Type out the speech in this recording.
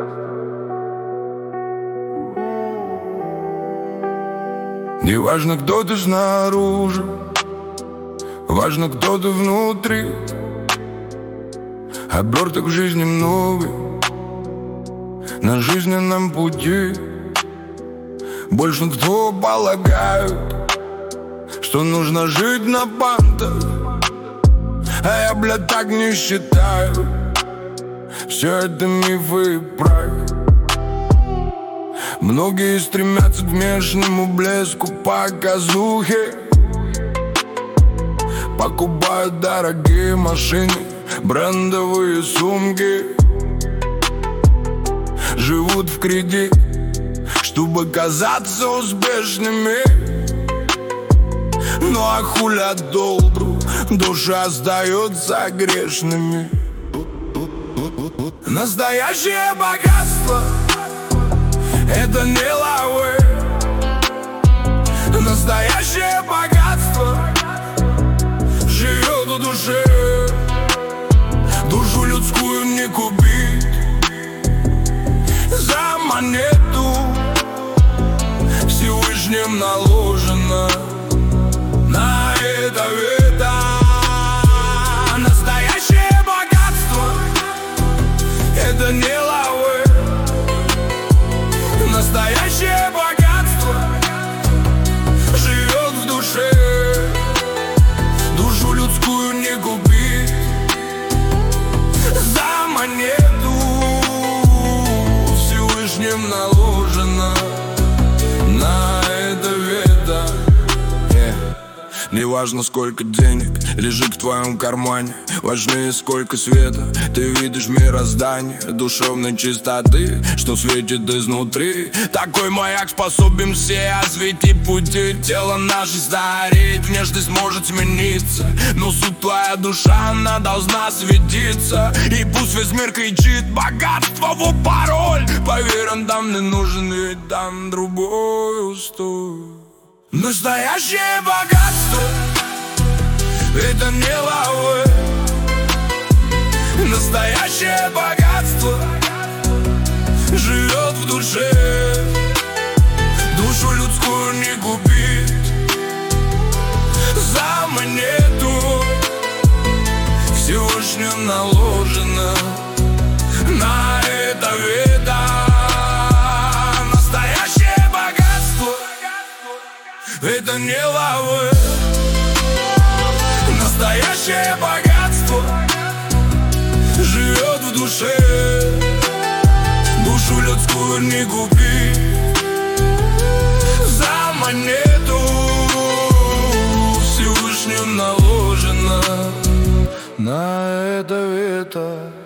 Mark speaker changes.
Speaker 1: Не важно, кто ты снаружи, важно, кто ты внутри. Оберток жизни много на жизненном пути. Больше кто полагают, что нужно жить на бантах, а я, блядь, так не считаю. Все это мифы и прах. Многие стремятся к внешнему блеску, показухе, покупают дорогие машины, брендовые сумки, живут в кредит, чтобы казаться успешными. Ну а хуля добру, души остаются грешными. Настоящее богатство — это не лавы. Настоящее богатство живет в душе. Душу людскую не купить за монету. Всевышним наложено на это вето. Настоящее богатство — это не лавы. Настоящее богатство живет в душе. Душу людскую не купить за монету. Всевышним наложено на это вето. Неважно, сколько денег лежит в твоем кармане, важнее, сколько света ты видишь в мироздании, душевной чистоты, что светит изнутри. Такой маяк способен все осветить пути. Тело наше стареет, внешность может смениться, но суть твоя душа, она должна светиться. И пусть весь мир кричит: богатство в пароль. Поверь, он там не нужен, ведь там другой устой. Настоящее богатство — это не лавы. Настоящее богатство живет в душе. Душу людскую не купить за монету. Всевышним наложено на это вето. Настоящее богатство — это не лавы. Настоящее богатство живет в душе. Душу людскую не купить за монету. Всевышним наложено на это вето.